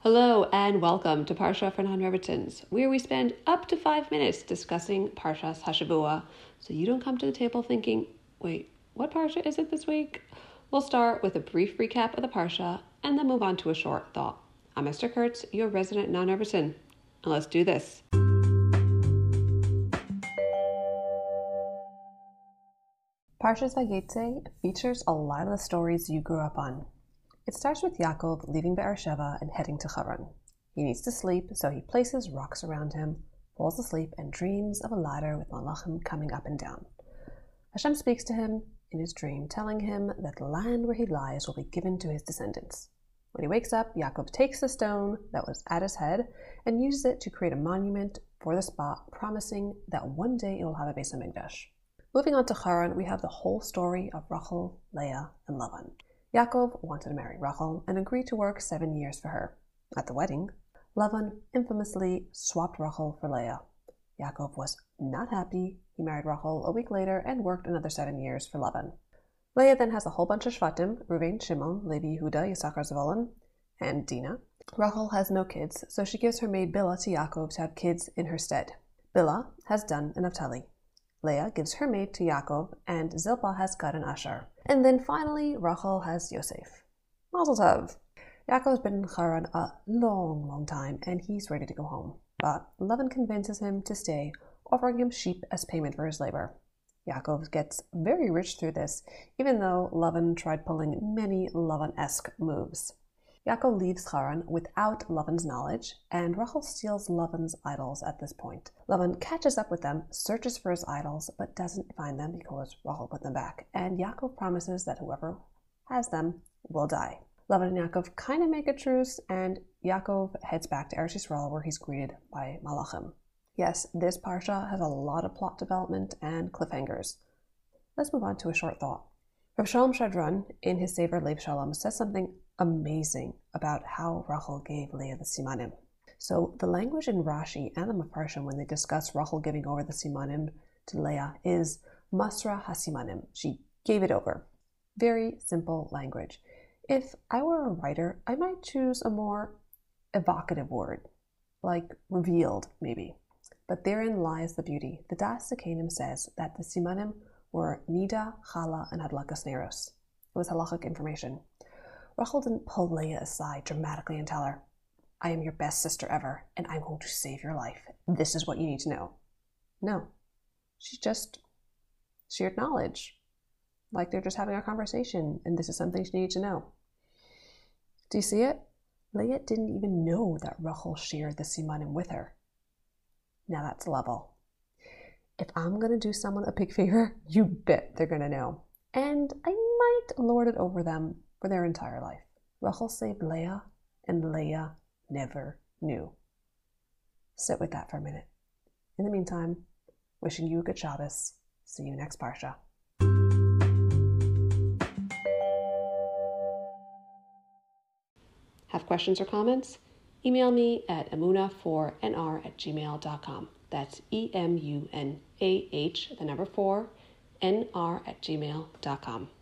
Hello and welcome to Parsha for Non-Revitans, where we spend up to 5 minutes discussing Parshas Hashavua, so you don't come to the table thinking, wait, what Parsha is it this week? We'll start with a brief recap of the Parsha and then move on to a short thought. I'm Esther Kurtz, your resident Non-Revitan, and let's do this. Parshas Vayetze features a lot of the stories you grew up on. It starts with Yaakov leaving Beersheba and heading to Haran. He needs to sleep, so he places rocks around him, falls asleep, and dreams of a ladder with malachim coming up and down. Hashem speaks to him in his dream, telling him that the land where he lies will be given to his descendants. When he wakes up, Yaakov takes the stone that was at his head and uses it to create a monument for the spot, promising that one day it will have a Beis HaMikdash. Moving on to Haran, we have the whole story of Rachel, Leah, and Lavan. Yaakov wanted to marry Rachel and agreed to work 7 years for her. At the wedding, Lavan infamously swapped Rachel for Leah. Yaakov was not happy. He married Rachel a week later and worked another 7 years for Lavan. Leah then has a whole bunch of Shvatim: Reuven, Shimon, Levi, Yehuda, Yisachar, Zevulun, and Dinah. Rachel has no kids, so she gives her maid Bilhah to Yaakov to have kids in her stead. Bilhah has Dan and Naphtali. Leah gives her maid to Yaakov, and Zilpah has Gad and Asher. And then finally, Rachel has Yosef. Mazel tov. Yaakov's been in Haran a long time, and he's ready to go home. But Lavan convinces him to stay, offering him sheep as payment for his labor. Yaakov gets very rich through this, even though Lavan tried pulling many Lavan-esque moves. Yaakov leaves Haran without Lavan's knowledge, and Rachel steals Lavan's idols at this point. Lavan catches up with them, searches for his idols, but doesn't find them because Rachel put them back, and Yaakov promises that whoever has them will die. Lavan and Yaakov kind of make a truce, and Yaakov heads back to Eretz Yisrael, where he's greeted by Malachim. Yes, this Parsha has a lot of plot development and cliffhangers. Let's move on to a short thought. Rav Shalom Shadran, in his Sefer Lev Shalom, says something amazing about how Rachel gave Leah the Simanim. So the language in Rashi and the Mefarshim when they discuss Rachel giving over the Simanim to Leah is Masra HaSimanim. She gave it over. Very simple language. If I were a writer, I might choose a more evocative word, like revealed maybe. But therein lies the beauty. The Das Zekanim says that the Simanim were Nida, Chala, and Hadlakas Neros. It was halachic information. Rachel didn't pull Leah aside dramatically and tell her, I am your best sister ever, and I'm going to save your life. This is what you need to know. No. She acknowledged, like they're just having a conversation, and this is something she needed to know. Do you see it? Leah didn't even know that Rachel shared the Simanim with her. Now that's level. If I'm going to do someone a big favor, you bet they're going to know. And I might lord it over them for their entire life. Rachel saved Leah, and Leah never knew. Sit with that for a minute. In the meantime, wishing you a good Shabbos. See you next Parsha. Have questions or comments? Email me at emunah4nr@gmail.com. That's EMUNAH, the number 4, NR@gmail.com.